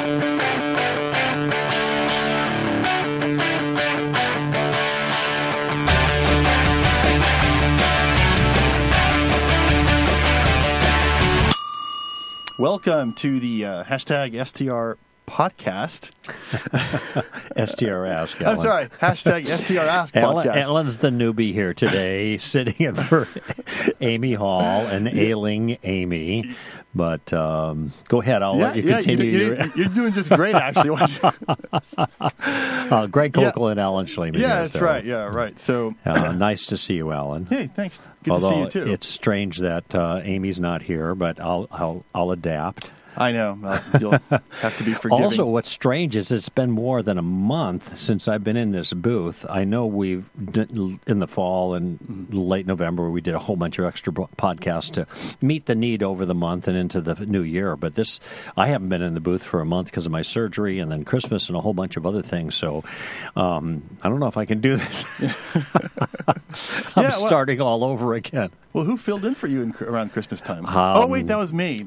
Welcome to the hashtag STR podcast. STR Ask, Alan. I'm sorry, hashtag STR Ask podcast. Alan's the newbie here today, sitting in for Amy Hall and ailing Amy. But go ahead, I'll let you continue. You're doing just great, actually. Greg Kokel and Alan Schleman. Yeah, that's right. Yeah, right. So nice to see you, Alan. Hey, thanks. Good to see you too. It's strange that Amy's not here, but I'll adapt. I know. You'll have to be forgiving. Also, what's strange is it's been more than a month since I've been in this booth. I know we've, in the fall and late November, we did a whole bunch of extra podcasts to meet the need over the month and into the new year. But I haven't been in the booth for a month because of my surgery and then Christmas and a whole bunch of other things. So I don't know if I can do this. I'm starting all over again. Well, who filled in for you around Christmas time? Wait, that was me.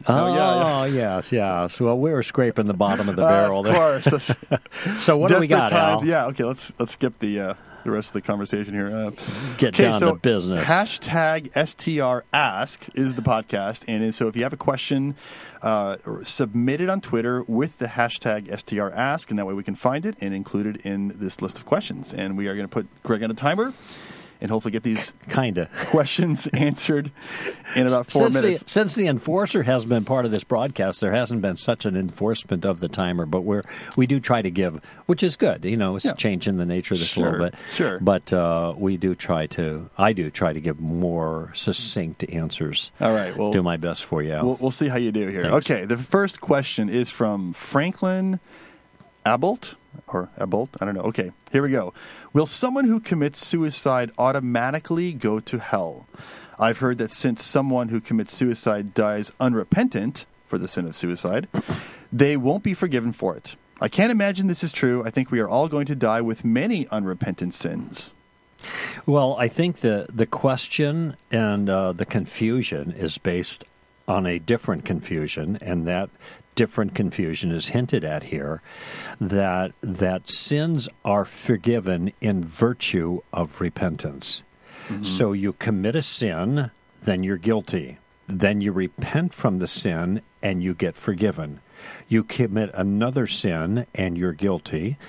Yes. Well, we were scraping the bottom of the barrel there. Of course. So what do we got, times. Al? Yeah, okay, let's skip the rest of the conversation here. Get down to business. Hashtag STR Ask is the podcast. And so if you have a question, submit it on Twitter with the hashtag STR Ask, and that way we can find it and include it in this list of questions. And we are going to put Greg on a timer and hopefully get these questions answered in about 4 minutes. Since the enforcer has been part of this broadcast, there hasn't been such an enforcement of the timer, but we do try to give, which is good. It's changing the nature of this a little bit. Sure. But I do try to give more succinct answers. All right. Well, do my best for you. We'll see how you do here. Thanks. Okay. The first question is from Franklin Abolt. Or Abolt, I don't know. Okay, here we go. Will someone who commits suicide automatically go to hell? I've heard that since someone who commits suicide dies unrepentant for the sin of suicide, they won't be forgiven for it. I can't imagine this is true. I think we are all going to die with many unrepentant sins. Well, I think the question and the confusion is based on a different confusion, and that different confusion is hinted at here, that sins are forgiven in virtue of repentance. Mm-hmm. So you commit a sin, then you're guilty. Then you repent from the sin, and you get forgiven. You commit another sin, and you're guilty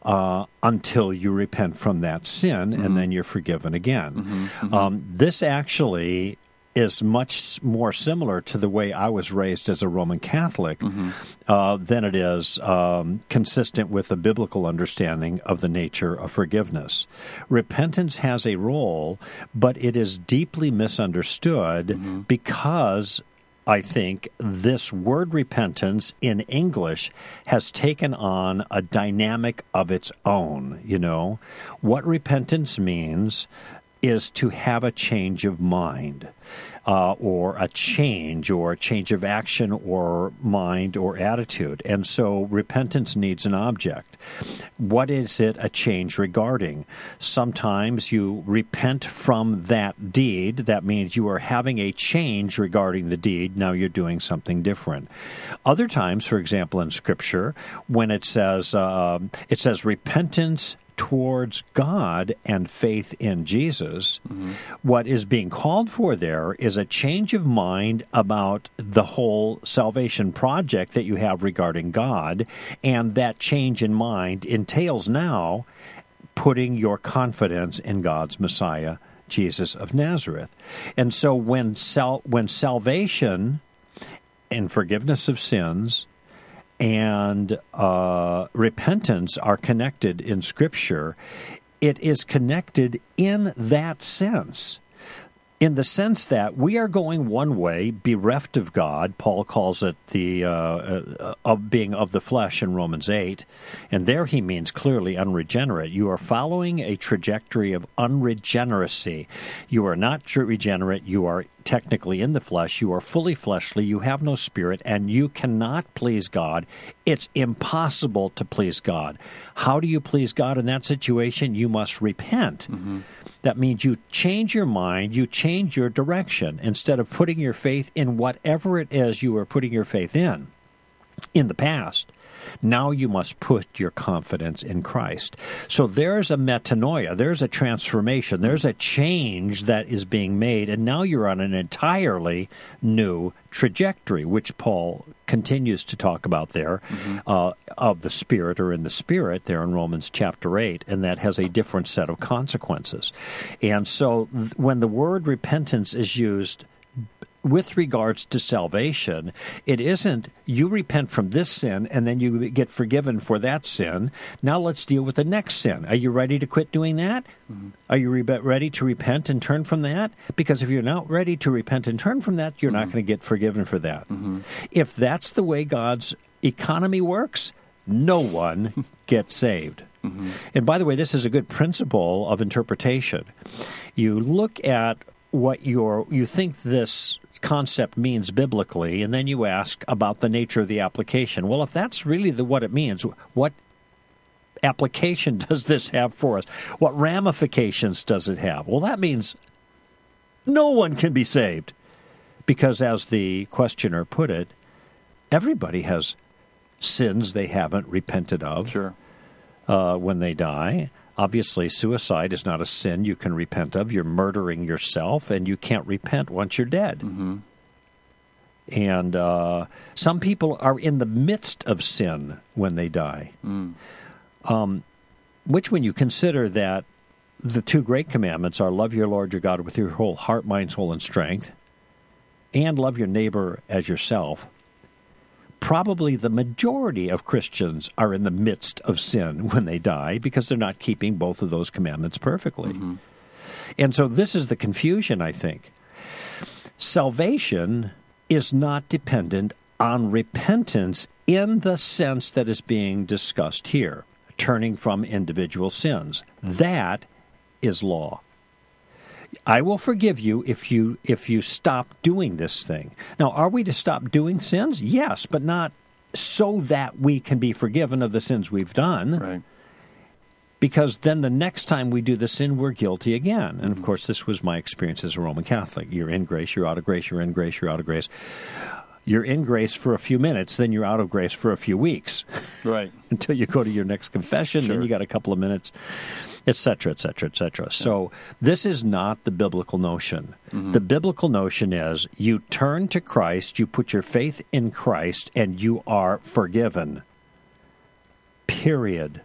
until you repent from that sin, and then you're forgiven again. This actually is much more similar to the way I was raised as a Roman Catholic than it is consistent with the biblical understanding of the nature of forgiveness. Repentance has a role, but it is deeply misunderstood because I think this word repentance in English has taken on a dynamic of its own. What repentance means is to have a change of mind, or a change of action or mind or attitude. And so repentance needs an object. What is it a change regarding? Sometimes you repent from that deed. That means you are having a change regarding the deed. Now you're doing something different. Other times, for example, in Scripture, when it says repentance towards God and faith in Jesus, what is being called for there is a change of mind about the whole salvation project that you have regarding God, and that change in mind entails now putting your confidence in God's Messiah, Jesus of Nazareth. And so when salvation and forgiveness of sins and repentance are connected in Scripture, it is connected in that sense. In the sense that we are going one way, bereft of God. Paul calls it the of being of the flesh in Romans 8, and there he means clearly unregenerate. You are following a trajectory of unregeneracy. You are not regenerate. You are technically in the flesh. You are fully fleshly. You have no spirit, and you cannot please God. It's impossible to please God. How do you please God in that situation? You must repent. That means you change your mind, you change your direction. Instead of putting your faith in whatever it is you are putting your faith in, in the past. Now you must put your confidence in Christ. So there's a metanoia, there's a transformation, there's a change that is being made, and now you're on an entirely new trajectory, which Paul continues to talk about there, of the Spirit, or in the Spirit, there in Romans chapter 8, and that has a different set of consequences. And so when the word repentance is used with regards to salvation, it isn't you repent from this sin and then you get forgiven for that sin. Now let's deal with the next sin. Are you ready to quit doing that? Mm-hmm. Are you ready to repent and turn from that? Because if you're not ready to repent and turn from that, you're not going to get forgiven for that. Mm-hmm. If that's the way God's economy works, no one gets saved. Mm-hmm. And by the way, this is a good principle of interpretation. You look at what you think this concept means biblically, and then you ask about the nature of the application. Well, if that's really what it means, what application does this have for us? What ramifications does it have? Well, that means no one can be saved, because as the questioner put it, everybody has sins they haven't repented of. Sure. When they die. Obviously, suicide is not a sin you can repent of. You're murdering yourself, and you can't repent once you're dead. Mm-hmm. And some people are in the midst of sin when they die. Which, when you consider that the two great commandments are love your Lord your God with your whole heart, mind, soul, and strength, and love your neighbor as yourself, probably the majority of Christians are in the midst of sin when they die because they're not keeping both of those commandments perfectly. Mm-hmm. And so this is the confusion, I think. Salvation is not dependent on repentance in the sense that is being discussed here, turning from individual sins. That is law. I will forgive you if you stop doing this thing. Now, are we to stop doing sins? Yes, but not so that we can be forgiven of the sins we've done. Right. Because then the next time we do the sin, we're guilty again. And, of course, this was my experience as a Roman Catholic. You're in grace, you're out of grace, you're in grace, you're out of grace. You're in grace for a few minutes, then you're out of grace for a few weeks. Right. Until you go to your next confession, Sure. Then you got a couple of minutes, et cetera, et cetera, et cetera. So this is not the biblical notion. Mm-hmm. The biblical notion is you turn to Christ, you put your faith in Christ, and you are forgiven. Period.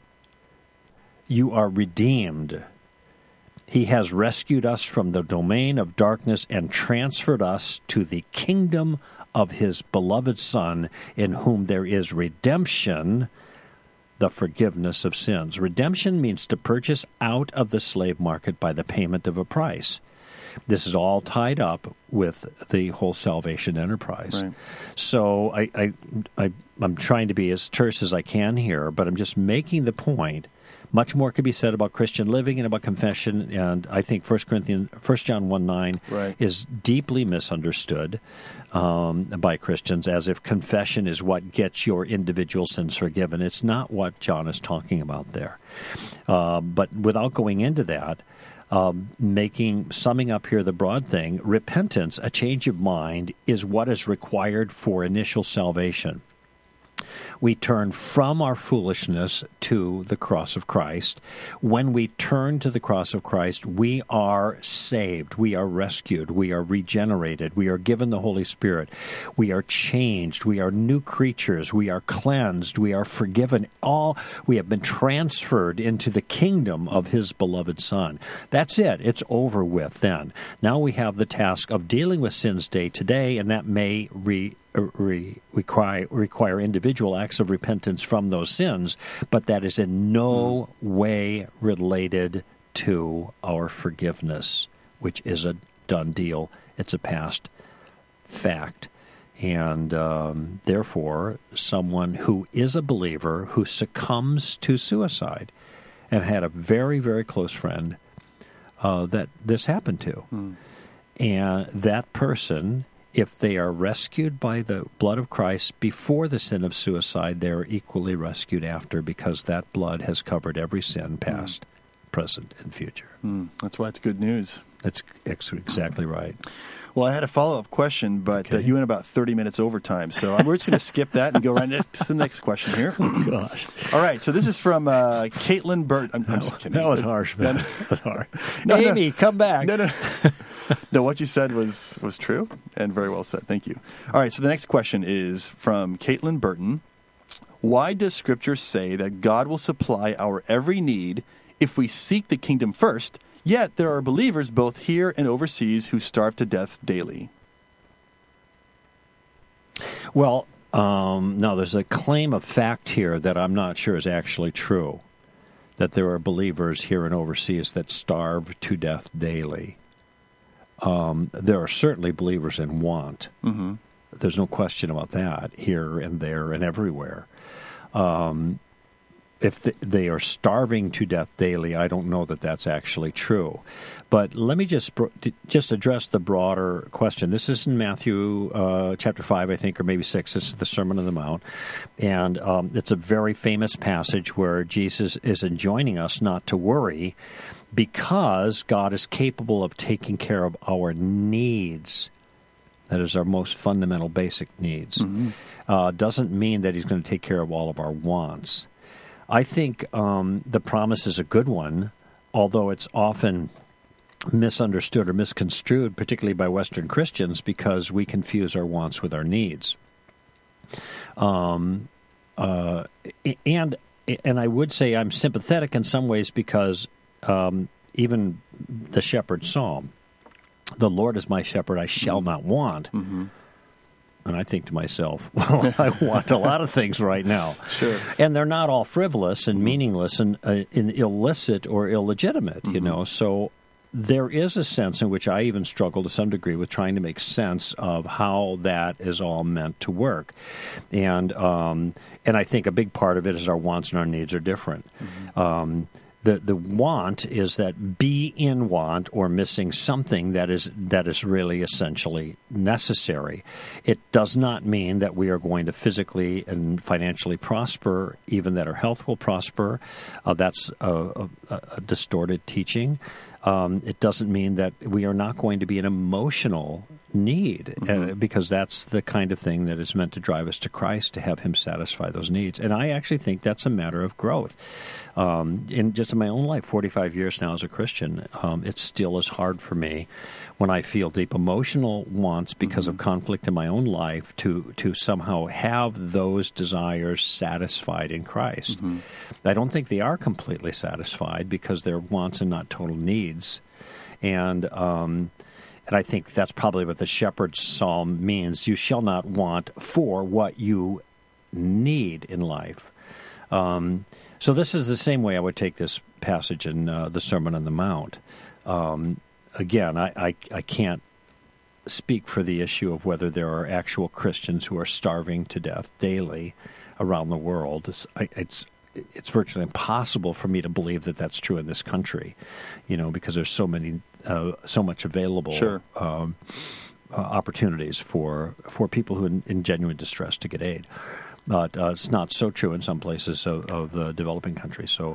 You are redeemed. He has rescued us from the domain of darkness and transferred us to the kingdom of His beloved Son, in whom there is redemption, the forgiveness of sins. Redemption means to purchase out of the slave market by the payment of a price. This is all tied up with the whole salvation enterprise. Right. So I'm trying to be as terse as I can here, but I'm just making the point. Much more could be said about Christian living and about confession, and I think 1 John 1:9 right. is deeply misunderstood by Christians, as if confession is what gets your individual sins forgiven. It's not what John is talking about there. But without going into that, summing up here the broad thing, repentance, a change of mind, is what is required for initial salvation. We turn from our foolishness to the cross of Christ. When we turn to the cross of Christ, we are saved. We are rescued. We are regenerated. We are given the Holy Spirit. We are changed. We are new creatures. We are cleansed. We are forgiven. We have been transferred into the kingdom of His beloved Son. That's it. It's over with then. Now we have the task of dealing with sins day to day, and that may require individual acts of repentance from those sins, but that is in no way related to our forgiveness, which is a done deal. It's a past fact. And therefore, someone who is a believer who succumbs to suicide, and had a very, very close friend that this happened to, and that person, if they are rescued by the blood of Christ before the sin of suicide, they are equally rescued after, because that blood has covered every sin past. present, and future. That's why it's good news. That's exactly right. Well, I had a follow-up question, but you went about 30 minutes overtime, so we're just going to skip that and go right to the next question here. Oh, gosh. All right, so this is from Caitlin Burt. I'm just kidding. That was harsh, man. That was harsh. No, Amy, come back. No. No, what you said was true and very well said. Thank you. All right, so the next question is from Caitlin Burton. Why does Scripture say that God will supply our every need if we seek the kingdom first, yet there are believers both here and overseas who starve to death daily? Well, no, there's a claim of fact here that I'm not sure is actually true, that there are believers here and overseas that starve to death daily. There are certainly believers in want. Mm-hmm. There's no question about that, here and there and everywhere. If they are starving to death daily, I don't know that that's actually true. But let me just address the broader question. This is in Matthew chapter 5, I think, or maybe 6. This is the Sermon on the Mount. And it's a very famous passage where Jesus is enjoining us not to worry because God is capable of taking care of our needs. That is our most fundamental, basic needs. Mm-hmm. Doesn't mean that he's going to take care of all of our wants. I think the promise is a good one, although it's often misunderstood or misconstrued, particularly by Western Christians, because we confuse our wants with our needs. And I would say I'm sympathetic in some ways because even the shepherd's psalm, the Lord is my shepherd, I shall not want. Mm-hmm. And I think to myself, well, I want a lot of things right now. Sure. And they're not all frivolous and meaningless and illicit or illegitimate, you know. So there is a sense in which I even struggle to some degree with trying to make sense of how that is all meant to work. And I think a big part of it is our wants and our needs are different. Mm-hmm. The want is that be in want or missing something that is really essentially necessary. It does not mean that we are going to physically and financially prosper, even that our health will prosper. That's a distorted teaching. It doesn't mean that we are not going to be an emotional need, because that's the kind of thing that is meant to drive us to Christ, to have him satisfy those needs. And I actually think that's a matter of growth. In my own life, 45 years now as a Christian, it still is hard for me when I feel deep emotional wants because of conflict in my own life to somehow have those desires satisfied in Christ. I don't think they are completely satisfied because they're wants and not total needs. And I think that's probably what the shepherd's psalm means. You shall not want for what you need in life. So this is the same way I would take this passage in the Sermon on the Mount. Again, I can't speak for the issue of whether there are actual Christians who are starving to death daily around the world. It's virtually impossible for me to believe that that's true in this country, because there's so much available. Sure. Opportunities for people who are in genuine distress to get aid. But it's not so true in some places of the developing countries. So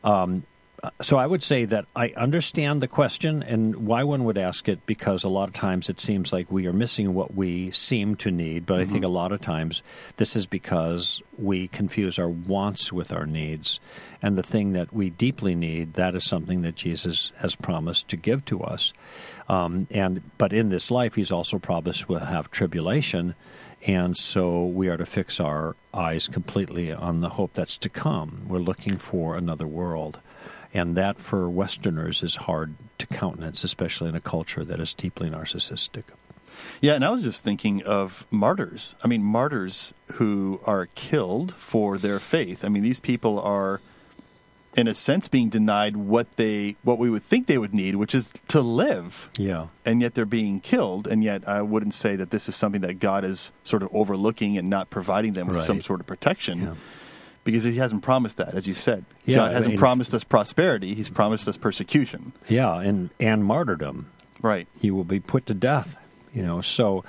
I would say that I understand the question and why one would ask it, because a lot of times it seems like we are missing what we seem to need. But I think a lot of times this is because we confuse our wants with our needs. And the thing that we deeply need, that is something that Jesus has promised to give to us. But in this life, he's also promised we'll have tribulation. And so we are to fix our eyes completely on the hope that's to come. We're looking for another world. And that, for Westerners, is hard to countenance, especially in a culture that is deeply narcissistic. Yeah, and I was just thinking of martyrs. I mean, martyrs who are killed for their faith. I mean, these people are, in a sense, being denied what we would think they would need, which is to live. Yeah. And yet they're being killed, and yet I wouldn't say that this is something that God is sort of overlooking and not providing them with some sort of protection. Yeah. Because he hasn't promised that, as you said. Yeah, God hasn't promised us prosperity. He's promised us persecution. Yeah, and martyrdom. Right. He will be put to death. So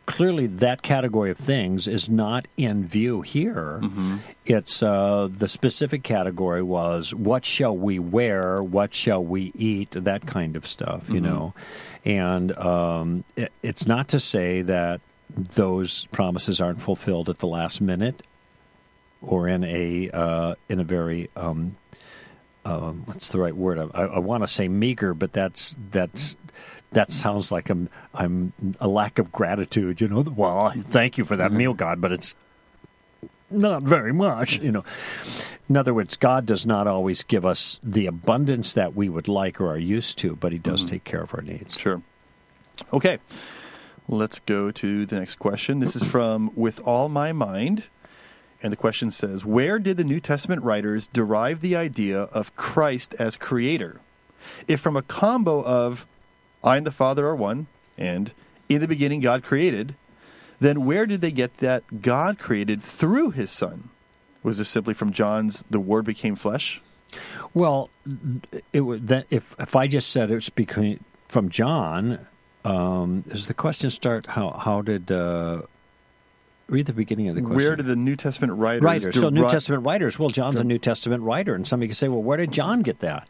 clearly that category of things is not in view here. Mm-hmm. It's the specific category was what shall we wear, what shall we eat, that kind of stuff, you know. And it's not to say that those promises aren't fulfilled at the last minute or in a very what's the right word? I want to say meager, but that sounds like I'm a lack of gratitude. You know, well, thank you for that meal, God, but it's not very much. You know, in other words, God does not always give us the abundance that we would like or are used to, but He does take care of our needs. Sure. Okay, let's go to the next question. This is from With All My Mind. And the question says, where did the New Testament writers derive the idea of Christ as creator? If from a combo of I and the Father are one, and in the beginning God created, then where did they get that God created through His Son? Was this simply from John's "the Word became flesh"? Well, if I just said it's from John, does the question start? How did read the beginning of the question? Where did the New Testament writers? So New Testament writers. Well, John's a New Testament writer, and somebody could say, well, where did John get that?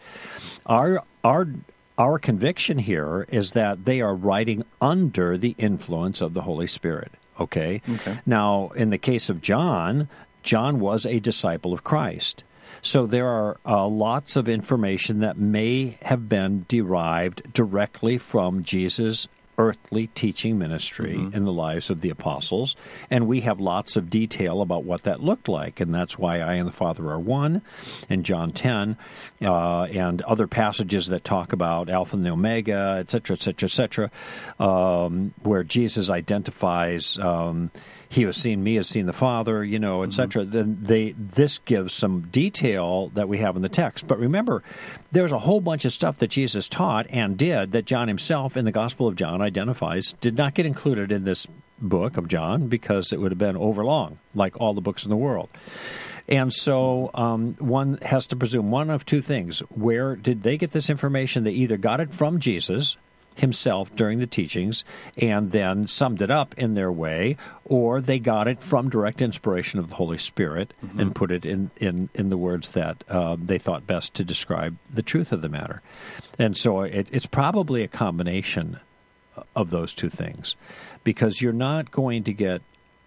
Our conviction here is that they are writing under the influence of the Holy Spirit. Okay? Now, in the case of John was a disciple of Christ. So there are lots of information that may have been derived directly from Jesus' earthly teaching ministry in the lives of the apostles, and we have lots of detail about what that looked like, and that's why I and the Father are one, in John 10, and other passages that talk about Alpha and the Omega, etc., etc., etc., where Jesus identifies he who has seen me has seen the Father, you know, etc. Then this gives some detail that we have in the text. But remember, there's a whole bunch of stuff that Jesus taught and did that John himself in the Gospel of John identifies did not get included in this book of John because it would have been overlong, like all the books in the world. And so one has to presume one of two things. Where did they get this information? They either got it from Jesus himself during the teachings and then summed it up in their way, or they got it from direct inspiration of the Holy Spirit and put it in the words that they thought best to describe the truth of the matter. And so it's probably a combination of those two things, because you're not going to get,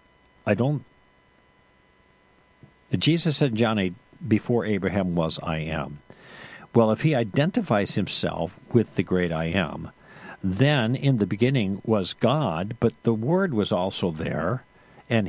Jesus said in John 8, before Abraham was, I am. Well, if he identifies himself with the great I am, then in the beginning was God, but the Word was also there, and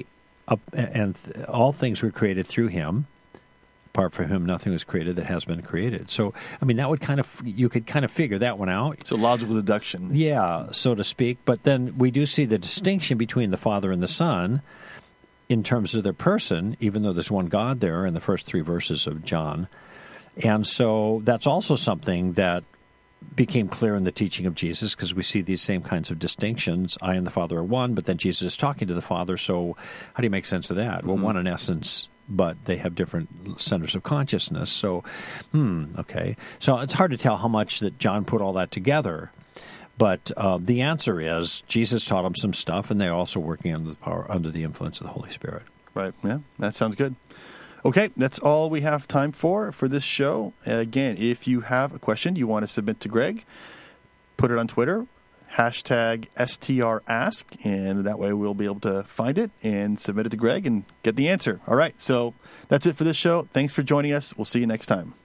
all things were created through Him. Apart from Him, nothing was created that has been created. So, I mean, you could kind of figure that one out. So logical deduction. Yeah, so to speak. But then we do see the distinction between the Father and the Son in terms of their person, even though there's one God there in the first 3 verses of John. And so that's also something that became clear in the teaching of Jesus, because we see these same kinds of distinctions. I and the Father are one, but then Jesus is talking to the Father, so how do you make sense of that? Well, one in essence, but they have different centers of consciousness. So, okay. So it's hard to tell how much that John put all that together, but the answer is Jesus taught them some stuff, and they're also working under the influence of the Holy Spirit. Right, yeah, that sounds good. Okay, that's all we have time for this show. Again, if you have a question you want to submit to Greg, put it on Twitter, #STRask, and that way we'll be able to find it and submit it to Greg and get the answer. All right, so that's it for this show. Thanks for joining us. We'll see you next time.